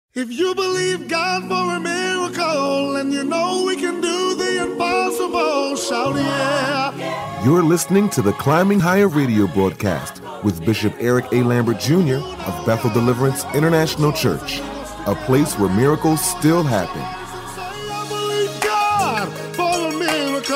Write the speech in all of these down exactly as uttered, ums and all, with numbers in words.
If you believe God for a miracle and you know we can do the impossible, shout yeah. You're listening to the Climbing Higher radio broadcast with Bishop Eric A. Lambert Junior of Bethel Deliverance International Church, a place where miracles still happen. I believe God for a miracle.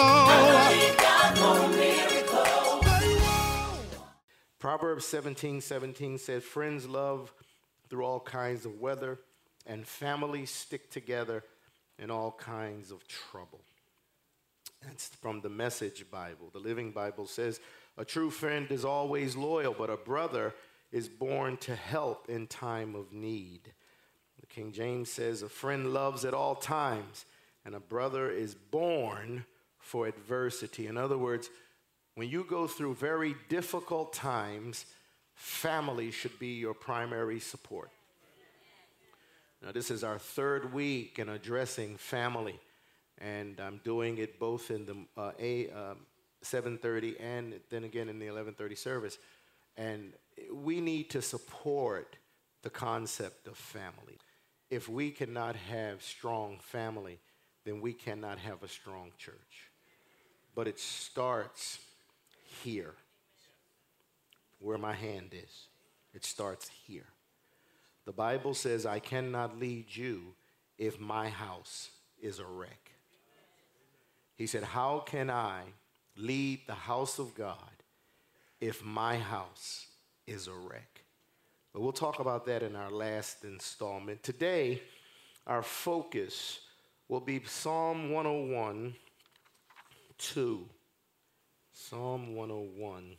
I believe God for a miracle. Proverbs seventeen seventeen says, friends love through all kinds of weather, and families stick together in all kinds of trouble. That's from the Message Bible. The Living Bible says, a true friend is always loyal, but a brother is born to help in time of need. The King James says, a friend loves at all times, and a brother is born for adversity. In other words, when you go through very difficult times, family should be your primary support. Now, this is our third week in addressing family, and I'm doing it both in the uh, a uh, seven thirty and then again in the eleven thirty service. And we need to support the concept of family. If we cannot have strong family, then we cannot have a strong church. But it starts here, where my hand is. It starts here. The Bible says, I cannot lead you if my house is a wreck. He said, how can I lead the house of God if my house is a wreck? But we'll talk about that in our last installment. Today, our focus will be Psalm one oh one, two. Psalm one oh one.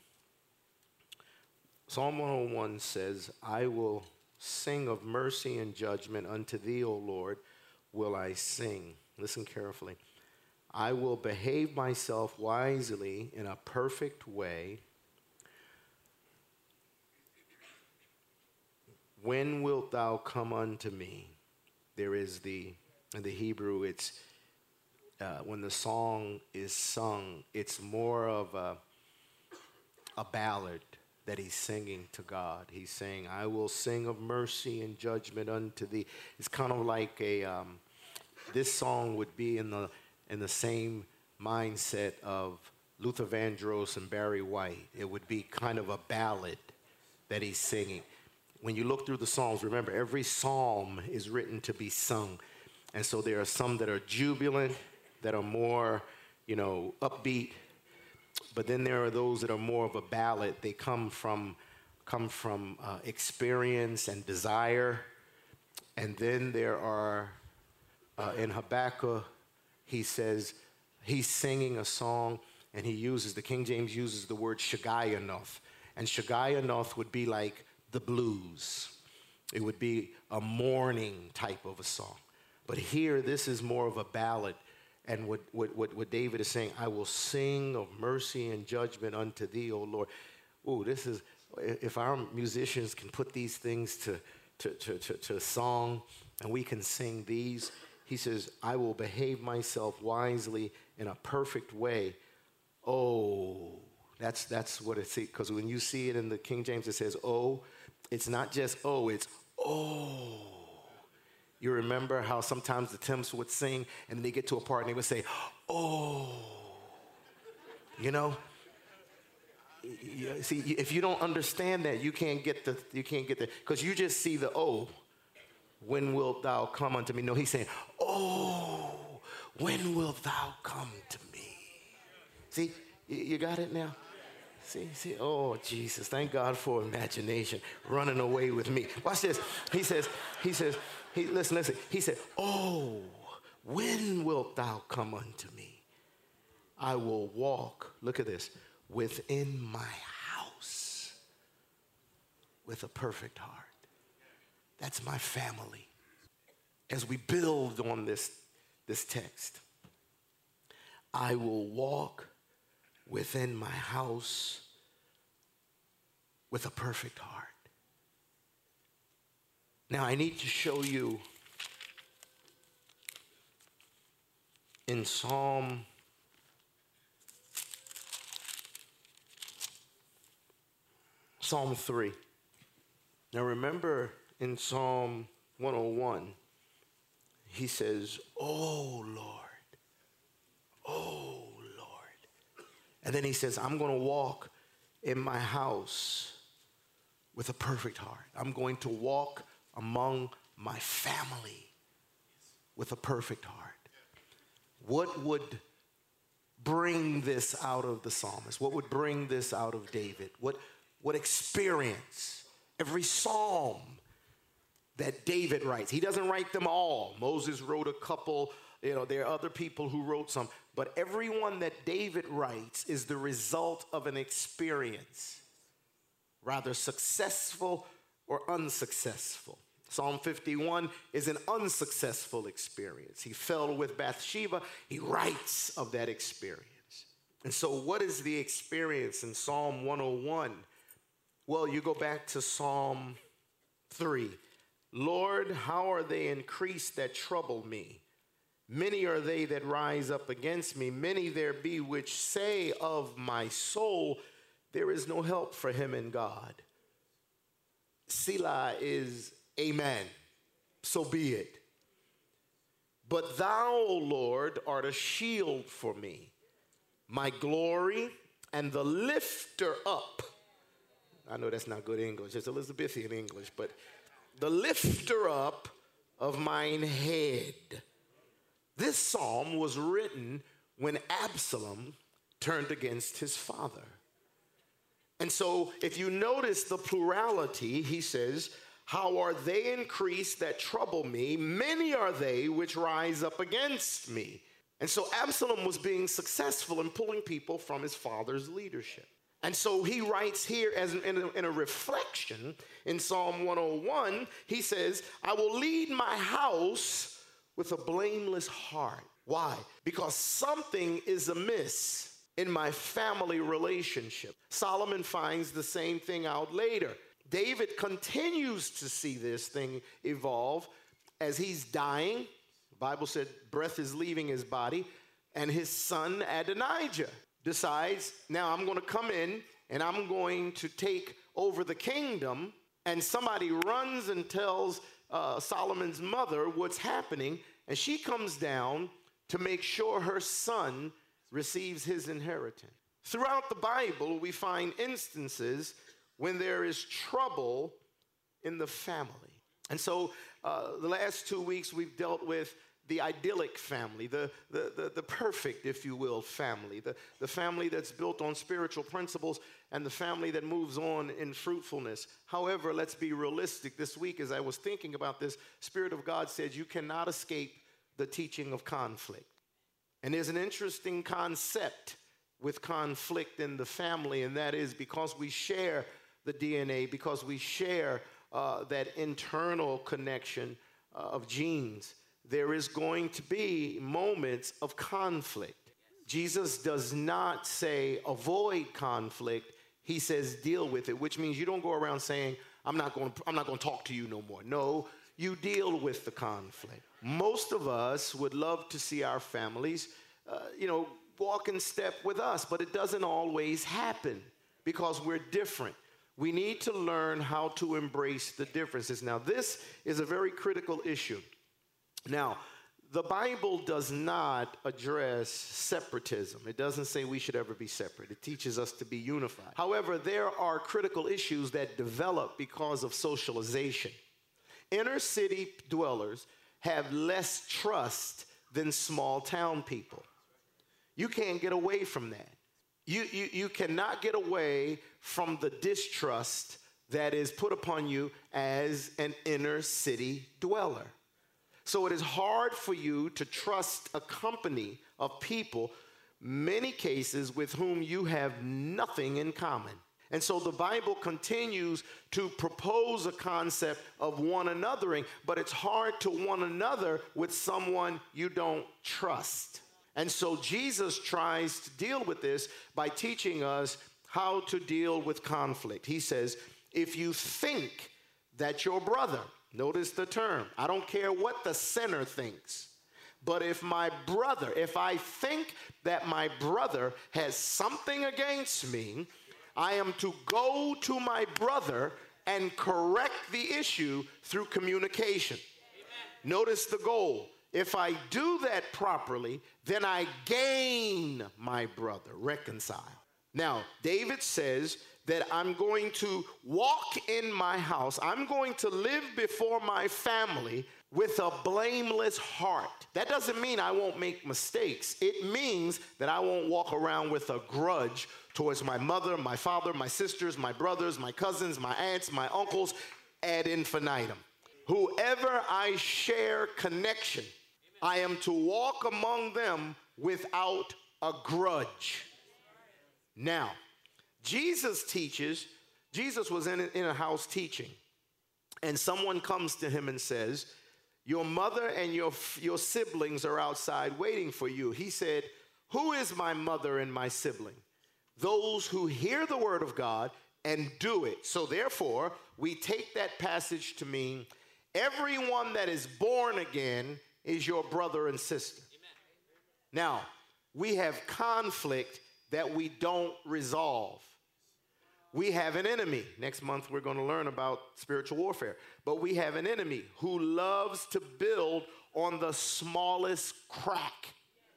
Psalm one oh one says, I will sing of mercy and judgment unto thee, O Lord, will I sing. Listen carefully. I will behave myself wisely in a perfect way. When wilt thou come unto me? There is the, in the Hebrew, it's, uh, when the song is sung, it's more of a, a ballad that he's singing to God. He's saying, I will sing of mercy and judgment unto thee. It's kind of like a, um, this song would be in the in the same mindset of Luther Vandross and Barry White. It would be kind of a ballad that he's singing. When you look through the Psalms, remember, every psalm is written to be sung. And so there are some that are jubilant, that are more, you know, upbeat. But then there are those that are more of a ballad. They come from, come from uh, experience and desire. And then there are, uh, in Habakkuk, he says, he's singing a song, and he uses, the King James uses the word Shagayanoth. And Shagayanoth would be like the blues. It would be a mourning type of a song. But here, this is more of a ballad. And what, what, what, what David is saying, I will sing of mercy and judgment unto thee, O Lord. Ooh, this is, if our musicians can put these things to, to, to, to, to song, and we can sing these, he says, I will behave myself wisely in a perfect way. Oh, that's, that's what it says. Because when you see it in the King James, it says, oh, it's not just oh, it's oh. You remember how sometimes the Temps would sing and they get to a part and they would say, oh, you know? See, if you don't understand that, you can't get the, you can't get the, because you just see the oh, when wilt thou come unto me? No, he's saying, oh, when wilt thou come to me? See, you got it now? See, see, oh, Jesus, thank God for imagination running away with me. Watch this. He says, he says, he, listen, listen. He said, oh, when wilt thou come unto me? I will walk, look at this, within my house with a perfect heart. That's my family. As we build on this, this text, I will walk within my house with a perfect heart. Now, I need to show you in Psalm Psalm three. Now, remember in Psalm one oh one, he says, oh, Lord, oh, Lord. And then he says, I'm going to walk in my house with a perfect heart. I'm going to walk among my family with a perfect heart. What would bring this out of the psalmist? What would bring this out of David? What, what experience? Every psalm that David writes, he doesn't write them all. Moses wrote a couple, you know, there are other people who wrote some, but every one that David writes is the result of an experience, rather successful or unsuccessful. Psalm fifty-one is an unsuccessful experience. He fell with Bathsheba. He writes of that experience. And so what is the experience in Psalm one oh one? Well, you go back to Psalm three. Lord, how are they increased that trouble me? Many are they that rise up against me. Many there be which say of my soul, there is no help for him in God. Selah is amen. So be it. But thou, O Lord, art a shield for me, my glory and the lifter up. I know that's not good English. It's Elizabethan English, but the lifter up of mine head. This psalm was written when Absalom turned against his father. And so if you notice the plurality, he says, how are they increased that trouble me? Many are they which rise up against me. And so Absalom was being successful in pulling people from his father's leadership. And so he writes here as in a, in a reflection in Psalm one oh one, he says, I will lead my house with a blameless heart. Why? Because something is amiss in my family relationship. Solomon finds the same thing out later. David continues to see this thing evolve as he's dying. The Bible said breath is leaving his body, and his son Adonijah decides, now I'm going to come in and I'm going to take over the kingdom. And somebody runs and tells uh, Solomon's mother what's happening, and she comes down to make sure her son receives his inheritance. Throughout the Bible, we find instances when there is trouble in the family. And so uh, the last two weeks we've dealt with the idyllic family, the, the, the, the perfect, if you will, family, the, the family that's built on spiritual principles and the family that moves on in fruitfulness. However, let's be realistic. This week as I was thinking about this, Spirit of God said you cannot escape the teaching of conflict. And there's an interesting concept with conflict in the family, and that is because we share the D N A, because we share uh, that internal connection uh, of genes, there is going to be moments of conflict. Jesus does not say avoid conflict. He says deal with it, which means you don't go around saying, I'm not going, I'm not going to talk to you no more. No, you deal with the conflict. Most of us would love to see our families, uh, you know, walk in step with us, but it doesn't always happen because we're different. We need to learn how to embrace the differences. Now, this is a very critical issue. Now, the Bible does not address separatism. It doesn't say we should ever be separate. It teaches us to be unified. However, there are critical issues that develop because of socialization. Inner city dwellers have less trust than small town people. You can't get away from that. You, you, you cannot get away from the distrust that is put upon you as an inner city dweller. So it is hard for you to trust a company of people, many cases with whom you have nothing in common. And so the Bible continues to propose a concept of one anothering, but it's hard to one another with someone you don't trust. And so Jesus tries to deal with this by teaching us how to deal with conflict. He says, if you think that your brother, notice the term, I don't care what the sinner thinks, but if my brother, if I think that my brother has something against me, I am to go to my brother and correct the issue through communication. Notice the goal. If I do that properly, then I gain my brother, reconcile. Now, David says that I'm going to walk in my house. I'm going to live before my family with a blameless heart. That doesn't mean I won't make mistakes. It means that I won't walk around with a grudge towards my mother, my father, my sisters, my brothers, my cousins, my aunts, my uncles, ad infinitum. Whoever I share connection, I am to walk among them without a grudge. Now, Jesus teaches, Jesus was in a, in a house teaching, and someone comes to him and says, your mother and your, your siblings are outside waiting for you. He said, who is my mother and my sibling? Those who hear the word of God and do it. So therefore, we take that passage to mean everyone that is born again is your brother and sister. Amen. Now, we have conflict that we don't resolve. We have an enemy. Next month, we're going to learn about spiritual warfare. But we have an enemy who loves to build on the smallest crack.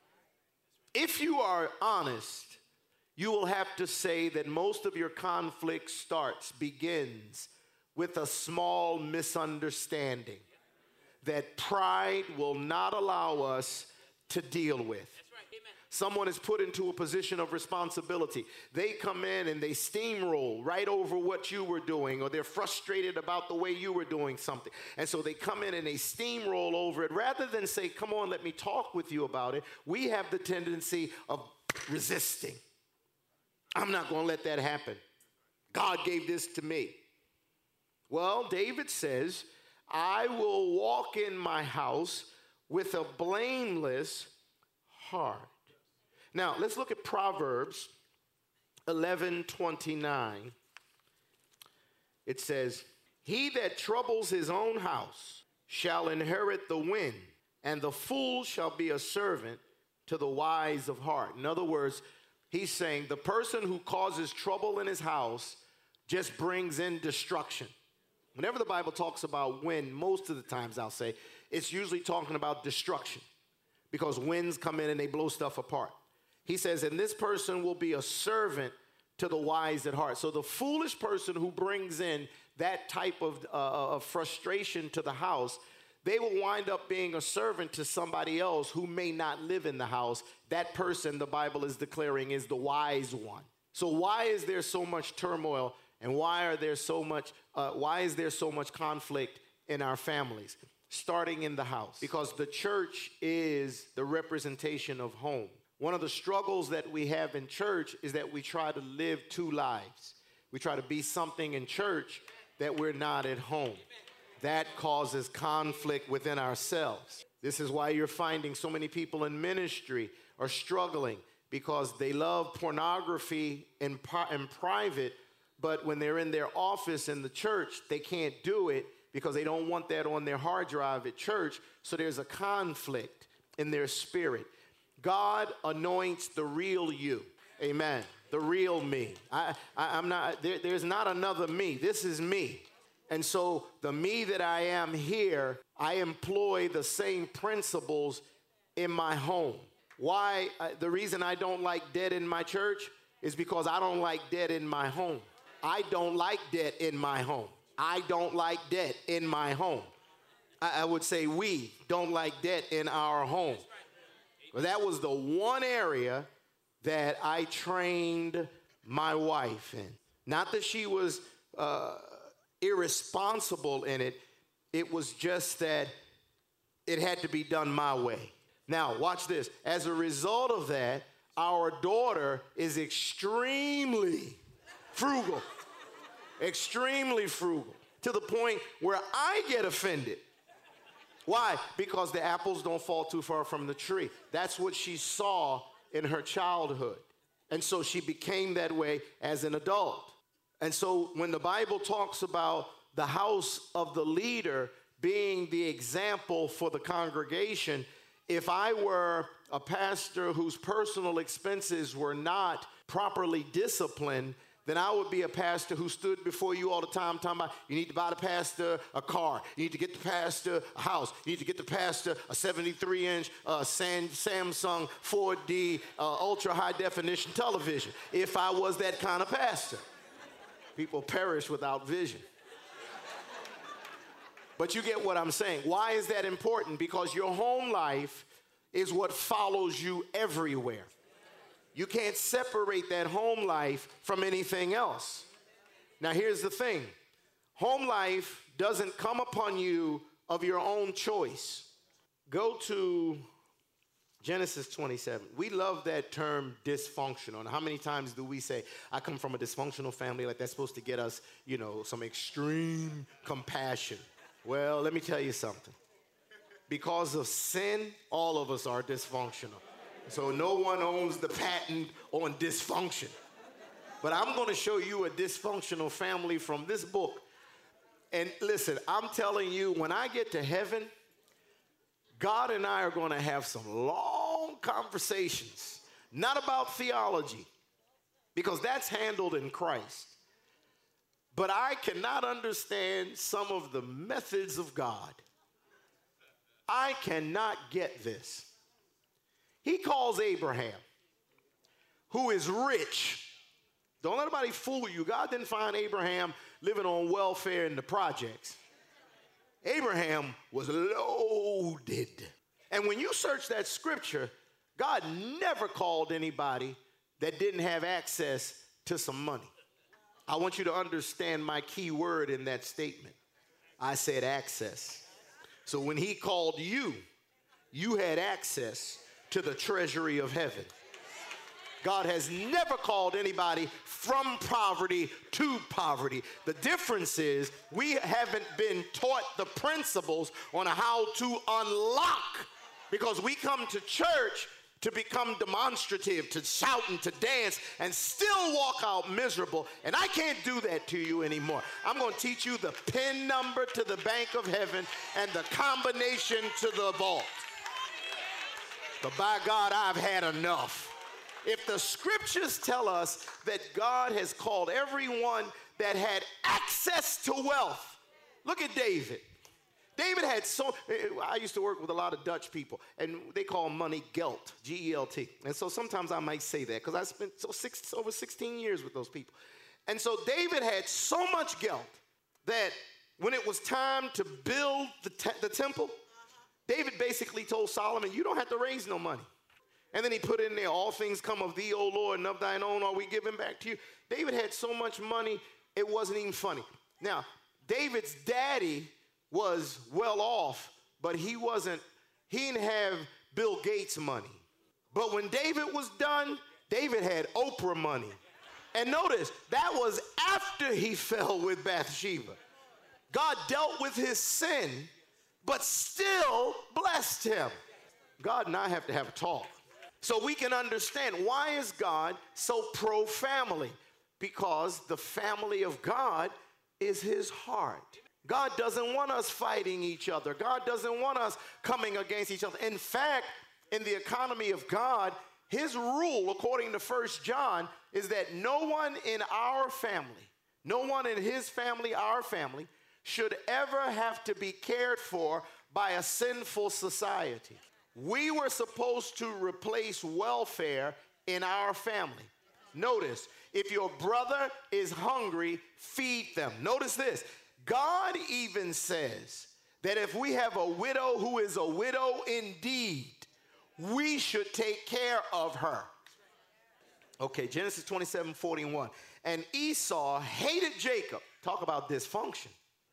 If you are honest, you will have to say that most of your conflict starts, begins with a small misunderstanding that pride will not allow us to deal with. Someone is put into a position of responsibility. They come in and they steamroll right over what you were doing, or they're frustrated about the way you were doing something. And so they come in and they steamroll over it. Rather than say, come on, let me talk with you about it, we have the tendency of resisting. I'm not going to let that happen. God gave this to me. Well, David says, I will walk in my house with a blameless heart. Now, let's look at Proverbs eleven twenty-nine. It says, he that troubles his own house shall inherit the wind, and the fool shall be a servant to the wise of heart. In other words, he's saying the person who causes trouble in his house just brings in destruction. Whenever the Bible talks about wind, most of the times I'll say, it's usually talking about destruction, because winds come in and they blow stuff apart. He says, and this person will be a servant to the wise at heart. So the foolish person who brings in that type of, uh, of frustration to the house, they will wind up being a servant to somebody else who may not live in the house. That person, the Bible is declaring, is the wise one. So why is there so much turmoil, and why are there so much, uh, why is there so much conflict in our families? Starting in the house, because the church is the representation of home. One of the struggles that we have in church is that we try to live two lives. We try to be something in church that we're not at home. That causes conflict within ourselves. This is why you're finding so many people in ministry are struggling, because they love pornography in, in private, but when they're in their office in the church, they can't do it because they don't want that on their hard drive at church. So there's a conflict in their spirit. God anoints the real you. Amen. The real me. I, I, I'm not, there, there's not another me. This is me. And so the me that I am here, I employ the same principles in my home. Why? Uh, the reason I don't like debt in my church is because I don't like debt in my home. I don't like debt in my home. I don't like debt in my home. I, I would say we don't like debt in our home. Well, that was the one area that I trained my wife in. Not that she was uh, irresponsible in it. It was just that it had to be done my way. Now, watch this. As a result of that, our daughter is extremely frugal. Extremely frugal. To the point where I get offended. Why? Because the apples don't fall too far from the tree. That's what she saw in her childhood. And so she became that way as an adult. And so when the Bible talks about the house of the leader being the example for the congregation, if I were a pastor whose personal expenses were not properly disciplined, then I would be a pastor who stood before you all the time talking about you need to buy the pastor a car, you need to get the pastor a house, you need to get the pastor a seventy-three inch uh, Samsung four D uh, ultra high definition television. If I was that kind of pastor. People perish without vision. But you get what I'm saying. Why is that important? Because your home life is what follows you everywhere. You can't separate that home life from anything else. Now, here's the thing. Home life doesn't come upon you of your own choice. Go to Genesis twenty-seven. We love that term dysfunctional. And how many times do we say, I come from a dysfunctional family, like that's supposed to get us, you know, some extreme compassion. Well, let me tell you something. Because of sin, all of us are dysfunctional. So no one owns the patent on dysfunction. But I'm going to show you a dysfunctional family from this book. And listen, I'm telling you, when I get to heaven, God and I are going to have some long conversations, not about theology, because that's handled in Christ. But I cannot understand some of the methods of God. I cannot get this. He calls Abraham, who is rich. Don't let anybody fool you. God didn't find Abraham living on welfare in the projects. Abraham was loaded. And when you search that scripture, God never called anybody that didn't have access to some money. I want you to understand my key word in that statement. I said access. So when he called you, you had access to the treasury of heaven. God has never called anybody from poverty to poverty. The difference is we haven't been taught the principles on how to unlock, because we come to church to become demonstrative, to shout and to dance, and still walk out miserable. And I can't do that to you anymore. I'm going to teach you the PIN number to the bank of heaven and the combination to the vault. But by God, I've had enough. If the scriptures tell us that God has called everyone that had access to wealth, look at David. David had so, I used to work with a lot of Dutch people, and they call money geld, G E L T. And so sometimes I might say that because I spent so six, over sixteen years with those people. And so David had so much geld that when it was time to build the, te- the temple, David basically told Solomon, you don't have to raise no money. And then he put in there, all things come of thee, O Lord, and of thine own are we given back to you. David had so much money, it wasn't even funny. Now, David's daddy was well off, but he wasn't, he didn't have Bill Gates money. But when David was done, David had Oprah money. And notice, that was after he fell with Bathsheba. God dealt with his sin, but still blessed him. God and I have to have a talk. So we can understand, why is God so pro-family? Because the family of God is his heart. God doesn't want us fighting each other. God doesn't want us coming against each other. In fact, in the economy of God, his rule, according to First John, is that no one in our family, no one in his family, our family, should ever have to be cared for by a sinful society. We were supposed to replace welfare in our family. Notice, if your brother is hungry, feed them. Notice this. God even says that if we have a widow who is a widow indeed, we should take care of her. Okay, Genesis twenty-seven forty-one. And Esau hated Jacob. Talk about dysfunction.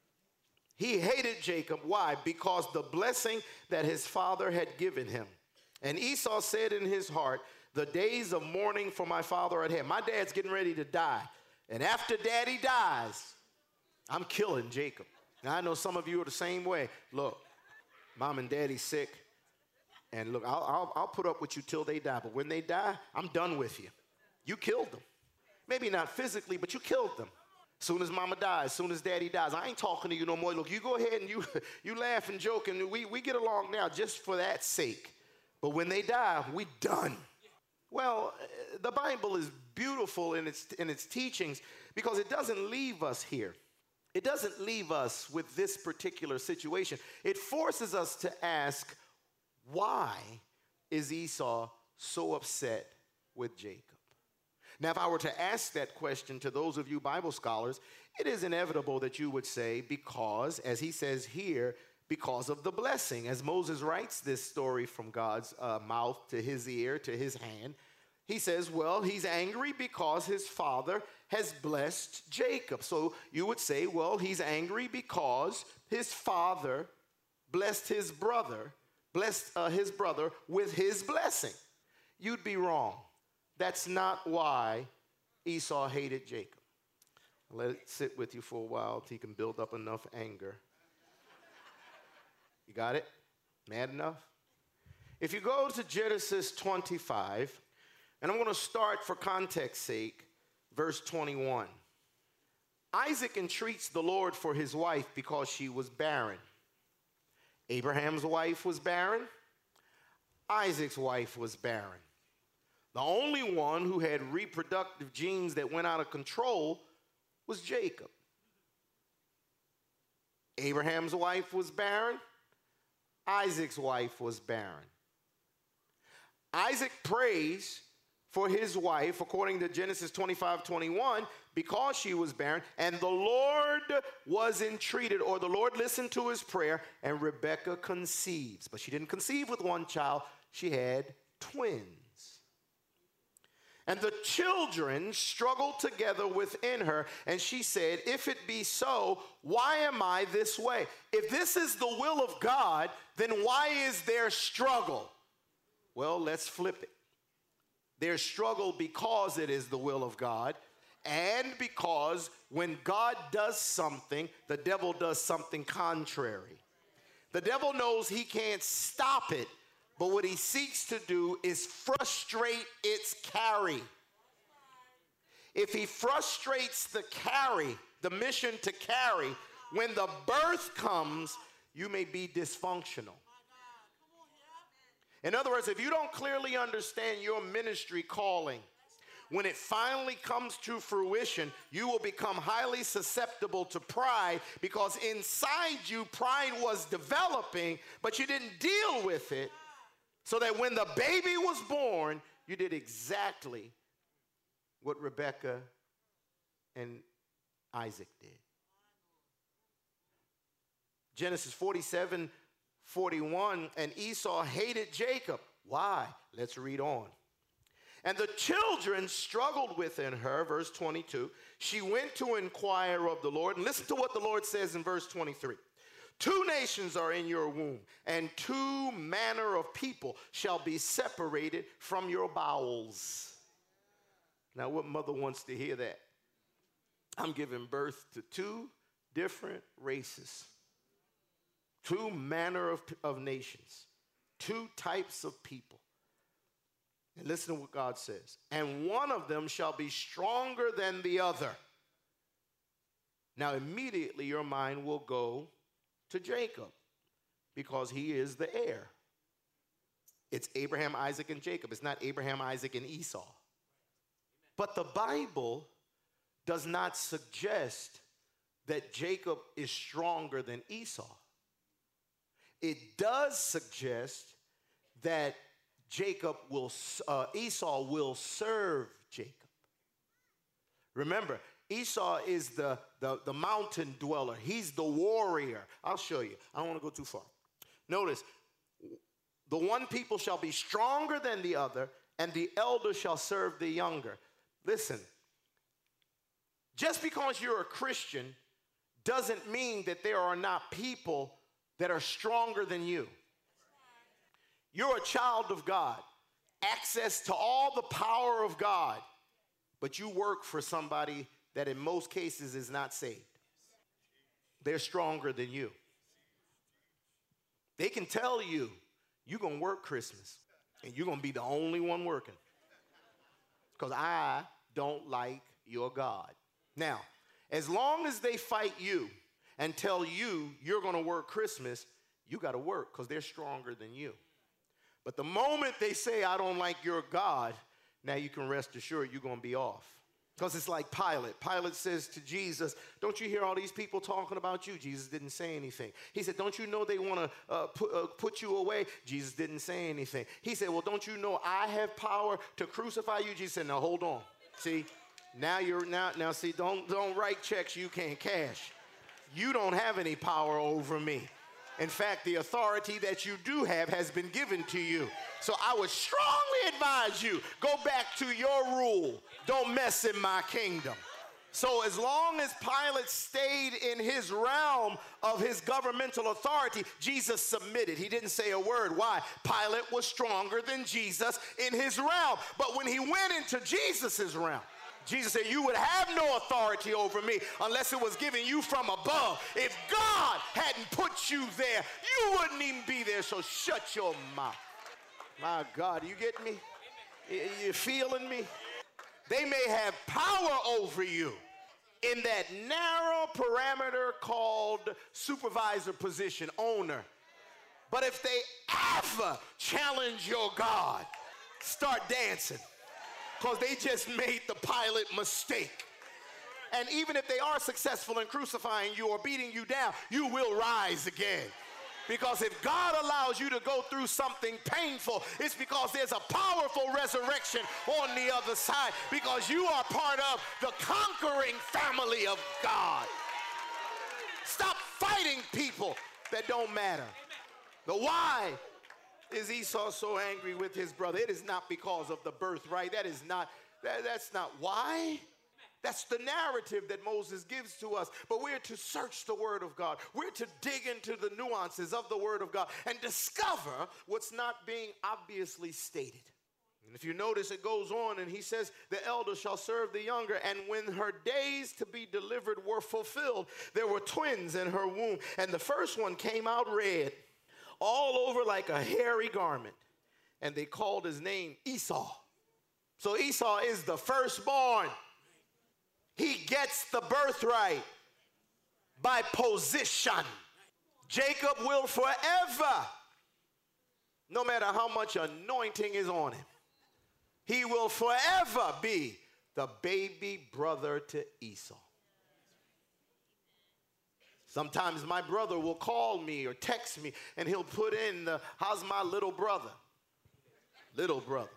He hated Jacob. Why? Because the blessing that his father had given him. And Esau said in his heart, the days of mourning for my father are at hand. My dad's getting ready to die. And after daddy dies, I'm killing Jacob. Now, I know some of you are the same way. Look, mom and daddy's sick. And look, I'll, I'll, I'll put up with you till they die. But when they die, I'm done with you. You killed them. Maybe not physically, but you killed them. Soon as mama dies, soon as daddy dies, I ain't talking to you no more. Look, you go ahead and you, you laugh and joke, and we, we get along now just for that sake. But when they die, we done. Well, the Bible is beautiful in its, in its teachings because it doesn't leave us here. It doesn't leave us with this particular situation. It forces us to ask, why is Esau so upset with Jacob? Now, if I were to ask that question to those of you Bible scholars, it is inevitable that you would say, because, as he says here, because of the blessing. As Moses writes this story from God's uh, mouth to his ear, to his hand, he says, well, he's angry because his father has blessed Jacob. So you would say, well, he's angry because his father blessed his brother, blessed uh, his brother with his blessing. You'd be wrong. That's not why Esau hated Jacob. Let it sit with you for a while till you can build up enough anger. You got it? Mad enough? If you go to Genesis twenty-five, and I'm going to start for context's sake, verse twenty-one. Isaac entreats the Lord for his wife because she was barren. Abraham's wife was barren. Isaac's wife was barren. The only one who had reproductive genes that went out of control was Jacob. Abraham's wife was barren. Isaac's wife was barren. Isaac prays for his wife, according to Genesis twenty-five twenty-one, because she was barren, and the Lord was entreated, or the Lord listened to his prayer, and Rebekah conceives. But she didn't conceive with one child, she had twins. And the children struggled together within her, and she said, if it be so, why am I this way? If this is the will of God, then why is there struggle? Well, let's flip it. There's struggle because it is the will of God, and because when God does something, the devil does something contrary. The devil knows he can't stop it, but what he seeks to do is frustrate its carry. If he frustrates the carry, the mission to carry, when the birth comes, you may be dysfunctional. In other words, if you don't clearly understand your ministry calling, when it finally comes to fruition, you will become highly susceptible to pride, because inside you, pride was developing, but you didn't deal with it, so that when the baby was born, you did exactly what Rebekah and Isaac did. Genesis forty-seven forty-one, and Esau hated Jacob. Why? Let's read on. And the children struggled within her, verse twenty-two. She went to inquire of the Lord. And listen to what the Lord says in verse twenty-three. Two nations are in your womb, and two manner of people shall be separated from your bowels. Now, what mother wants to hear that? I'm giving birth to two different races. Two manner of, of nations, two types of people. And listen to what God says. And one of them shall be stronger than the other. Now immediately your mind will go to Jacob, because he is the heir. It's Abraham, Isaac, and Jacob. It's not Abraham, Isaac, and Esau. But the Bible does not suggest that Jacob is stronger than Esau. It does suggest that Jacob will, uh, Esau will serve Jacob. Remember, Esau is the, the, the mountain dweller. He's the warrior. I'll show you. I don't want to go too far. Notice, the one people shall be stronger than the other, and the elder shall serve the younger. Listen, just because you're a Christian doesn't mean that there are not people that are stronger than you. You're a child of God, access to all the power of God, but you work for somebody that in most cases is not saved. They're stronger than you. They can tell you, you're going to work Christmas, and you're going to be the only one working, because I don't like your God. Now, as long as they fight you and tell you you're going to work Christmas, you got to work, because they're stronger than you. But the moment they say, I don't like your God, now you can rest assured you're going to be off. Because it's like Pilate. Pilate says to Jesus, don't you hear all these people talking about you? Jesus didn't say anything. He said, don't you know they want to uh, put, uh, put you away? Jesus didn't say anything. He said, well, don't you know I have power to crucify you? Jesus said, now hold on. See, now you're now, now see, don't, don't write checks you can't cash. You don't have any power over me. In fact, the authority that you do have has been given to you. So I would strongly advise you, go back to your rule. Don't mess in my kingdom. So as long as Pilate stayed in his realm of his governmental authority, Jesus submitted. He didn't say a word. Why? Pilate was stronger than Jesus in his realm. But when he went into Jesus's realm, Jesus said, you would have no authority over me unless it was given you from above. If God hadn't put you there, you wouldn't even be there, so shut your mouth. My God, you get me? You feeling me? They may have power over you in that narrow parameter called supervisor position, owner. But if they ever challenge your God, start dancing. Because they just made the Pilate mistake. And even if they are successful in crucifying you or beating you down, you will rise again. Because if God allows you to go through something painful, it's because there's a powerful resurrection on the other side. Because you are part of the conquering family of God. Stop fighting people that don't matter. The why is Esau so angry with his brother? It is not because of the birthright. That is not, that, that's not why. That's the narrative that Moses gives to us. But we're to search the word of God. We're to dig into the nuances of the word of God and discover what's not being obviously stated. And if you notice, it goes on and he says, the elder shall serve the younger. And when her days to be delivered were fulfilled, there were twins in her womb. And the first one came out red, all over like a hairy garment, and they called his name Esau. So Esau is the firstborn. He gets the birthright by position. Jacob will forever, no matter how much anointing is on him, he will forever be the baby brother to Esau. Sometimes my brother will call me or text me and he'll put in the, how's my little brother? Little brother.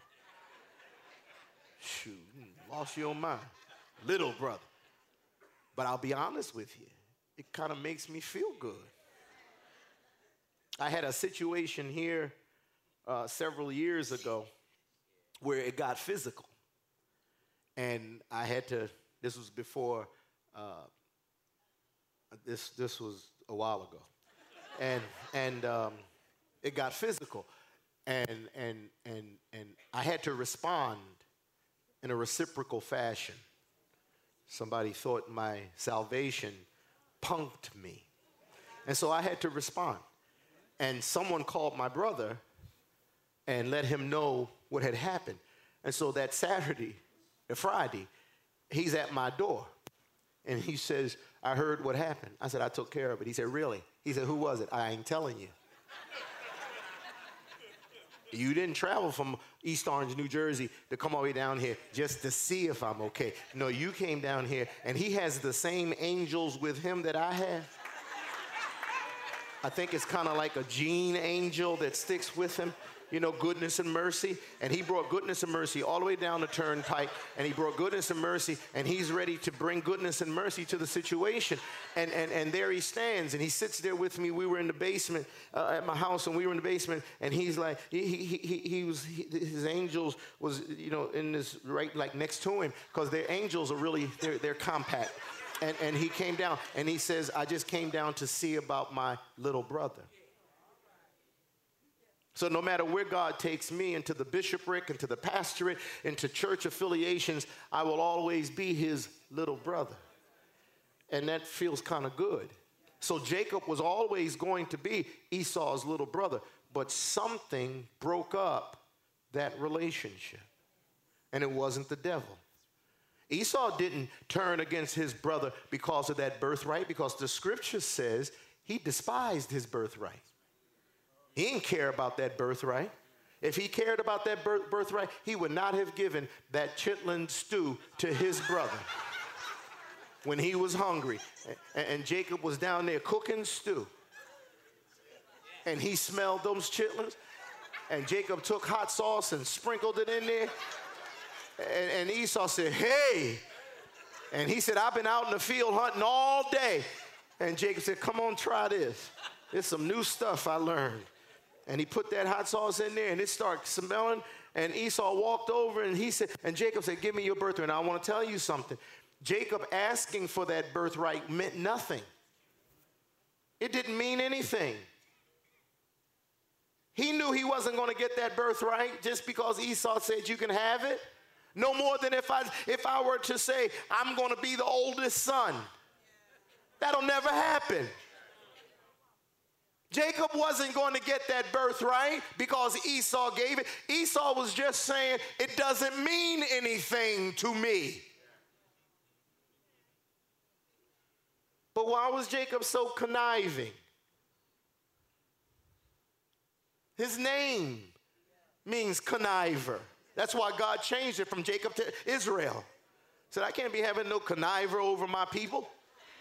Shoot, lost your mind. Little brother. But I'll be honest with you, it kind of makes me feel good. I had a situation here uh, several years ago where it got physical. And I had to, this was before, uh, This this was a while ago, and and um, it got physical, and and and and I had to respond in a reciprocal fashion. Somebody thought my salvation punked me, and so I had to respond. And someone called my brother and let him know what had happened. And so that Saturday, or Friday, he's at my door. And he says, I heard what happened. I said, I took care of it. He said, really? He said, who was it? I ain't telling you. You didn't travel from East Orange, New Jersey to come all the way down here just to see if I'm okay. No, you came down here, and he has the same angels with him that I have. I think it's kind of like a gene angel that sticks with him. You know, goodness and mercy. And he brought goodness and mercy all the way down the turnpike. And he brought goodness and mercy. And he's ready to bring goodness and mercy to the situation. And and, and there he stands. And he sits there with me. We were in the basement uh, at my house. And we were in the basement. And he's like, he he he, he was, he, his angels was, you know, in this, right, like next to him. Because their angels are really, they're, they're compact. And, and he came down. And he says, I just came down to see about my little brother. So no matter where God takes me, into the bishopric, into the pastorate, into church affiliations, I will always be his little brother. And that feels kind of good. So Jacob was always going to be Esau's little brother, but something broke up that relationship. And it wasn't the devil. Esau didn't turn against his brother because of that birthright, because the scripture says he despised his birthright. He didn't care about that birthright. If he cared about that birth, birthright, he would not have given that chitlin stew to his brother when he was hungry. And, and Jacob was down there cooking stew. And he smelled those chitlins. And Jacob took hot sauce and sprinkled it in there. And, and Esau said, hey. And he said, I've been out in the field hunting all day. And Jacob said, come on, try this. There's some new stuff I learned. And he put that hot sauce in there and it started smelling. And Esau walked over and he said, and Jacob said, give me your birthright. Now I want to tell you something. Jacob asking for that birthright meant nothing. It didn't mean anything. He knew he wasn't going to get that birthright just because Esau said you can have it. No more than if I, if I were to say, I'm going to be the oldest son. That'll never happen. Jacob wasn't going to get that birthright because Esau gave it. Esau was just saying, it doesn't mean anything to me. But why was Jacob so conniving? His name means conniver. That's why God changed it from Jacob to Israel. Said, I can't be having no conniver over my people.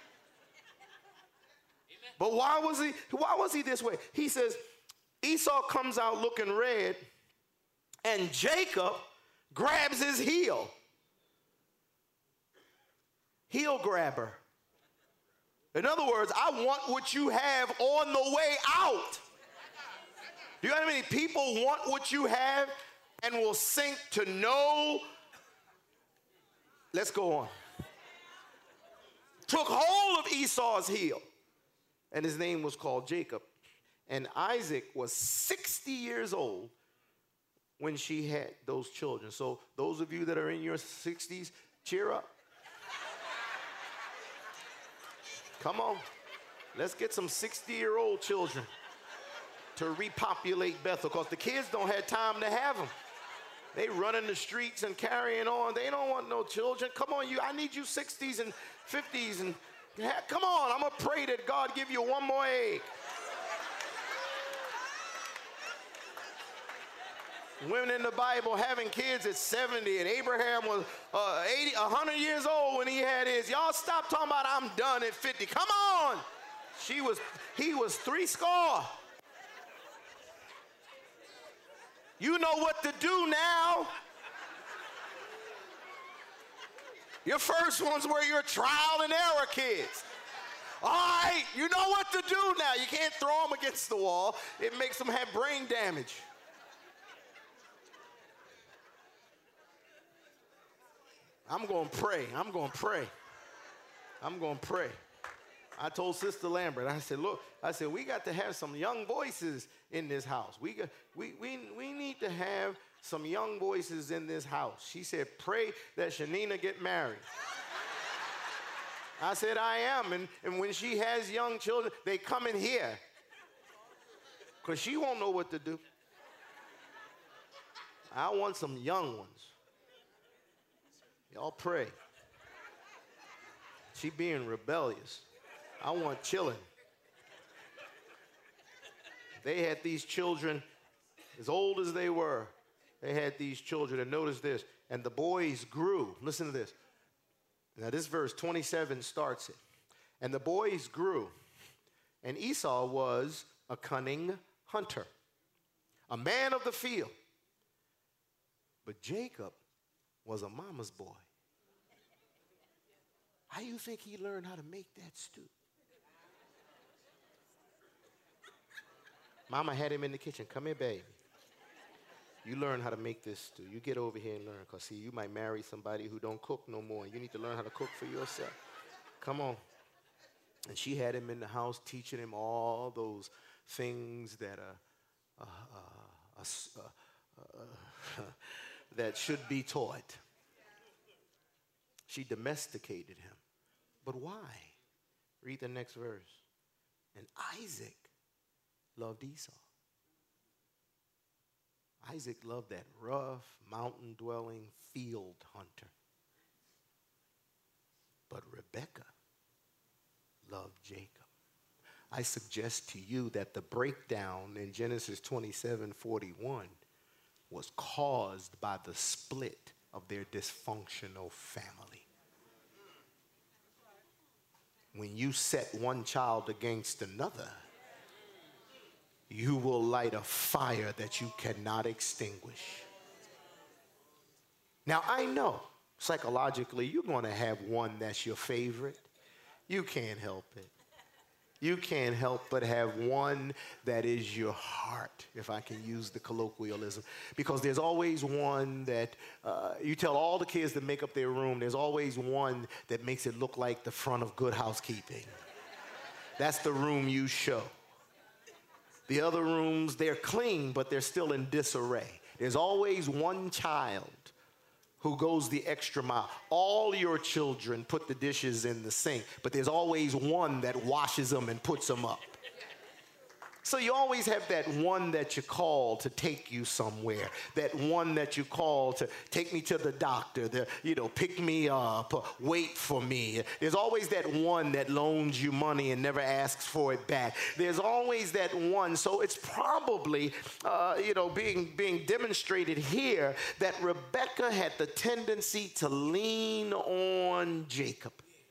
But why was he, why was he this way? He says, Esau comes out looking red, and Jacob grabs his heel. Heel grabber. In other words, I want what you have on the way out. Do you know how many people want what you have and will sink to no? Let's go on. Took hold of Esau's heel. And his name was called Jacob. And Isaac was sixty years old when she had those children. So those of you that are in your sixties, cheer up. Come on. Let's get some sixty-year-old children to repopulate Bethel, because the kids don't have time to have them. They running the streets and carrying on. They don't want no children. Come on, you. I need you sixties and fifties and come on, I'm going to pray that God give you one more egg. Women in the Bible having kids at seventy, and Abraham was uh, eighty, one hundred years old when he had his. Y'all stop talking about I'm done at fifty. Come on. She was, he was three score. You know what to do now. Your first ones were your trial and error kids. All right, you know what to do now. You can't throw them against the wall. It makes them have brain damage. I'm going to pray. I'm going to pray. I'm going to pray. I told Sister Lambert, I said, look, I said, we got to have some young voices in this house. We, got, we, we, we need to have some young voices in this house. She said, pray that Shanina get married. I said, I am. And, and when she has young children, they come in here. Because she won't know what to do. I want some young ones. Y'all pray. She being rebellious. I want chilling. They had these children, as old as they were, they had these children, and notice this, and the boys grew. Listen to this. Now this verse twenty-seven starts it. And the boys grew, and Esau was a cunning hunter, a man of the field. But Jacob was a mama's boy. How do you think he learned how to make that stew? Mama had him in the kitchen. Come here, baby. You learn how to make this stew. You get over here and learn. Because, see, you might marry somebody who don't cook no more. You need to learn how to cook for yourself. Come on. And she had him in the house teaching him all those things that uh, uh, uh, uh, uh, uh, that should be taught. She domesticated him. But why? Read the next verse. And Isaac loved Esau. Isaac loved that rough, mountain-dwelling field hunter. But Rebekah loved Jacob. I suggest to you that the breakdown in Genesis twenty-seven forty-one was caused by the split of their dysfunctional family. When you set one child against another, you will light a fire that you cannot extinguish. Now, I know psychologically you're going to have one that's your favorite. You can't help it. You can't help but have one that is your heart, if I can use the colloquialism. Because there's always one that, uh, you tell all the kids to make up their room, there's always one that makes it look like the front of Good Housekeeping. That's the room you show. The other rooms, they're clean, but they're still in disarray. There's always one child who goes the extra mile. All your children put the dishes in the sink, but there's always one that washes them and puts them up. So you always have that one that you call to take you somewhere, that one that you call to take me to the doctor, the, you know, pick me up, wait for me. There's always that one that loans you money and never asks for it back. There's always that one. So it's probably, uh, you know, being, being demonstrated here that Rebekah had the tendency to lean on Jacob.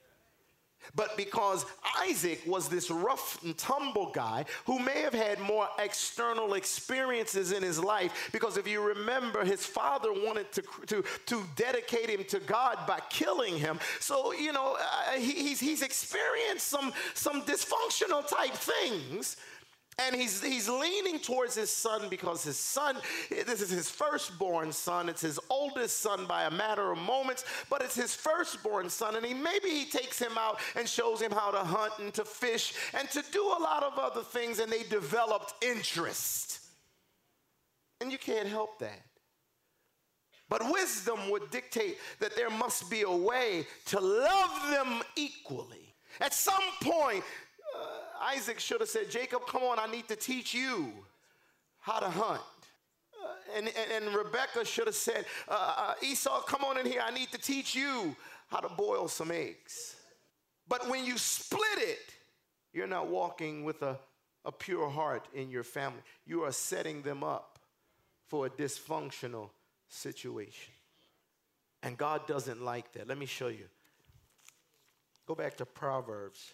But because Isaac was this rough and tumble guy who may have had more external experiences in his life, because if you remember, his father wanted to, to, to dedicate him to God by killing him. So, you know, uh, he, he's, he's experienced some, some dysfunctional type things. And he's, he's leaning towards his son because his son, this is his firstborn son. It's his oldest son by a matter of moments, but it's his firstborn son. And he maybe he takes him out and shows him how to hunt and to fish and to do a lot of other things, and they developed interest. And you can't help that. But wisdom would dictate that there must be a way to love them equally. At some point, Uh, Isaac should have said, Jacob, come on, I need to teach you how to hunt. Uh, and, and, and Rebekah should have said, uh, uh, Esau, come on in here, I need to teach you how to boil some eggs. But when you split it, you're not walking with a, a pure heart in your family. You are setting them up for a dysfunctional situation. And God doesn't like that. Let me show you. Go back to Proverbs.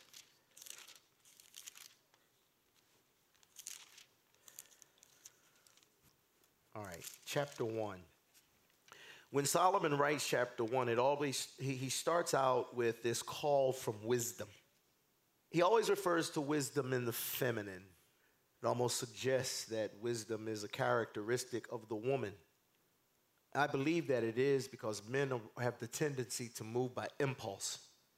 All right, chapter one. When Solomon writes chapter one, it always he, he starts out with this call from wisdom. He always refers to wisdom in the feminine. It almost suggests that wisdom is a characteristic of the woman. I believe that it is because men have the tendency to move by impulse.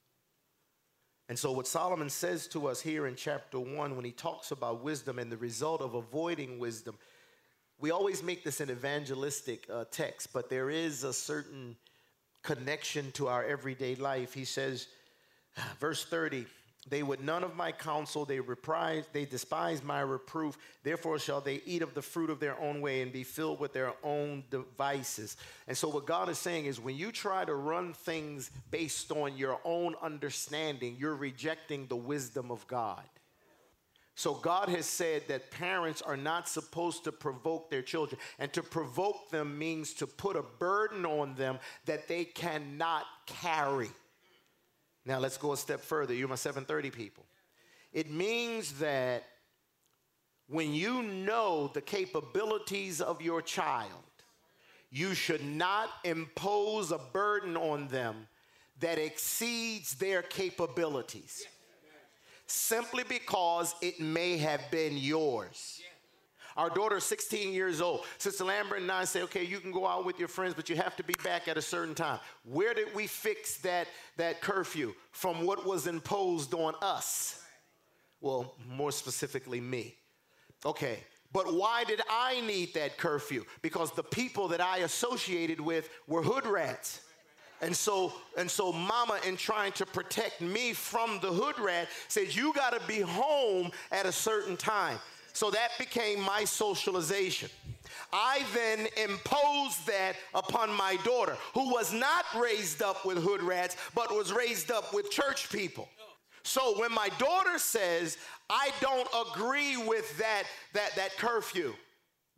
And so what Solomon says to us here in chapter one, when he talks about wisdom and the result of avoiding wisdom, we always make this an evangelistic uh, text, but there is a certain connection to our everyday life. He says, verse thirty, they would none of my counsel, they reprise, they despise my reproof, therefore shall they eat of the fruit of their own way and be filled with their own devices. And so what God is saying is when you try to run things based on your own understanding, you're rejecting the wisdom of God. So God has said that parents are not supposed to provoke their children. And to provoke them means to put a burden on them that they cannot carry. Now let's go a step further. You're my seven thirty people. It means that when you know the capabilities of your child, you should not impose a burden on them that exceeds their capabilities. Simply because it may have been yours. Our daughter is sixteen years old. Sister Lambert and I say, okay, you can go out with your friends, but you have to be back at a certain time. Where did we fix that, that curfew? From what was imposed on us. Well, more specifically, me. Okay, but why did I need that curfew? Because the people that I associated with were hood rats. And so, and so mama, in trying to protect me from the hood rat, said, you got to be home at a certain time. So that became my socialization. I then imposed that upon my daughter, who was not raised up with hood rats, but was raised up with church people. So when my daughter says, I don't agree with that, that, that curfew,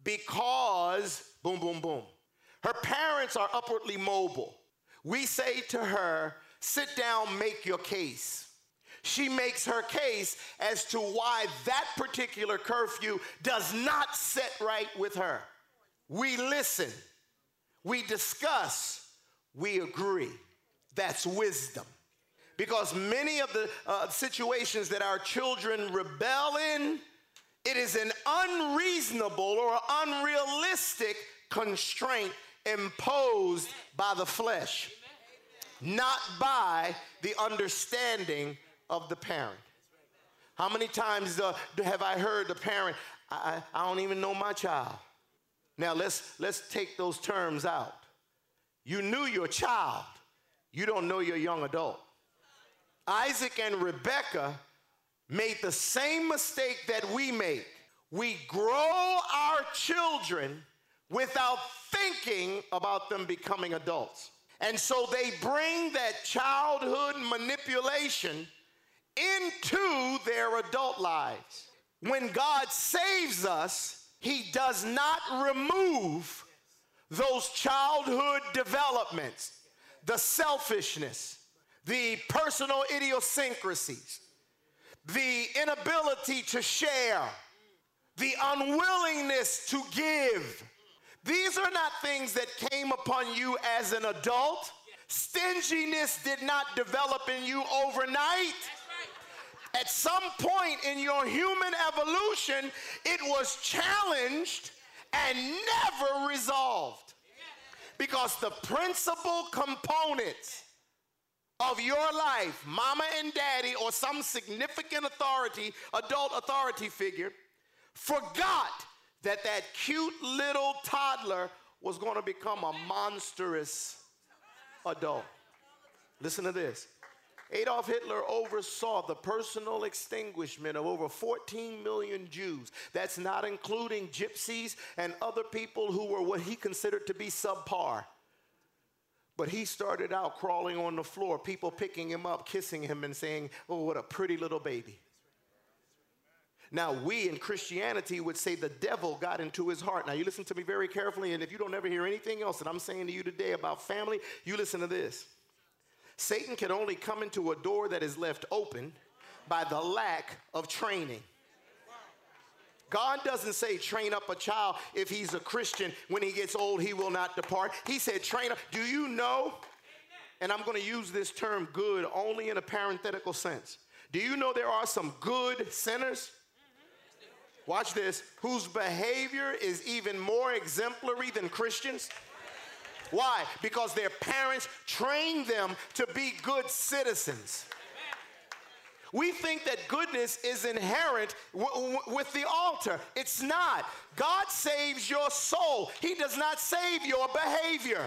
because, boom, boom, boom. Her parents are upwardly mobile. We say to her, sit down, make your case. She makes her case as to why that particular curfew does not sit right with her. We listen, we discuss, we agree. That's wisdom. Because many of the uh, situations that our children rebel in, it is an unreasonable or unrealistic constraint imposed by the flesh, not by the understanding of the parent. How many times uh, have I heard the parent, I, I don't even know my child. Now let's, let's take those terms out. You knew your child. You don't know your young adult. Isaac and Rebekah made the same mistake that we make. We grow our children without thinking about them becoming adults. And so they bring that childhood manipulation into their adult lives. When God saves us, he does not remove those childhood developments, the selfishness, the personal idiosyncrasies, the inability to share, the unwillingness to give. These are not things that came upon you as an adult. Stinginess did not develop in you overnight. At some point in your human evolution, it was challenged and never resolved. Because the principal components of your life, mama and daddy or some significant authority, adult authority figure, forgot that that cute little toddler was going to become a monstrous adult. Listen to this. Adolf Hitler oversaw the personal extinguishment of over fourteen million Jews. That's not including gypsies and other people who were what he considered to be subpar. But he started out crawling on the floor, people picking him up, kissing him and saying, oh, what a pretty little baby. Now, we in Christianity would say the devil got into his heart. Now, you listen to me very carefully, and if you don't ever hear anything else that I'm saying to you today about family, you listen to this. Satan can only come into a door that is left open by the lack of training. God doesn't say train up a child if he's a Christian. When he gets old, he will not depart. He said train up. Do you know, and I'm going to use this term good only in a parenthetical sense. Do you know there are some good sinners? Watch this. Whose behavior is even more exemplary than Christians? Why? Because their parents trained them to be good citizens. We think that goodness is inherent w- w- with the altar. It's not. God saves your soul. He does not save your behavior.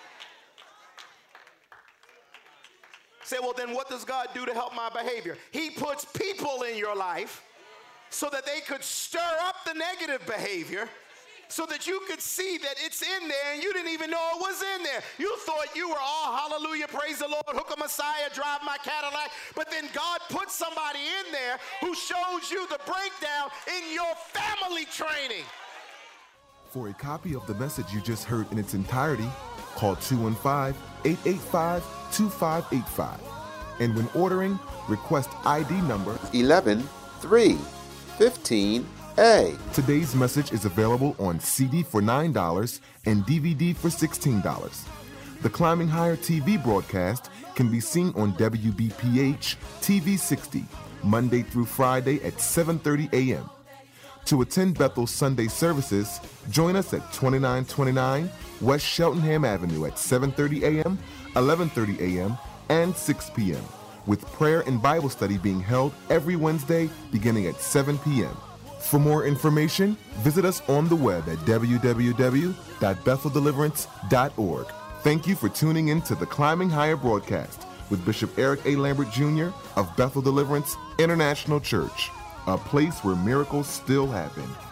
Say, well, then what does God do to help my behavior? He puts people in your life so that they could stir up the negative behavior, so that you could see that it's in there and you didn't even know it was in there. You thought you were all hallelujah, praise the Lord, hook a Messiah, drive my Cadillac. But then God put somebody in there who shows you the breakdown in your family training. For a copy of the message you just heard in its entirety, call two one five, eight eight five, two five eight five. And when ordering, request I D number eleven three fifteen A. Today's message is available on C D for nine dollars and D V D for sixteen dollars. The Climbing Higher T V broadcast can be seen on W B P H T V sixty, Monday through Friday at seven thirty a.m. To attend Bethel's Sunday services, join us at twenty-nine twenty-nine West Cheltenham Avenue at seven thirty a.m., eleven thirty a.m., and six p.m., with prayer and Bible study being held every Wednesday beginning at seven p.m. For more information, visit us on the web at w w w dot bethel deliverance dot org. Thank you for tuning in to the Climbing Higher broadcast with Bishop Eric A. Lambert Junior of Bethel Deliverance International Church, a place where miracles still happen.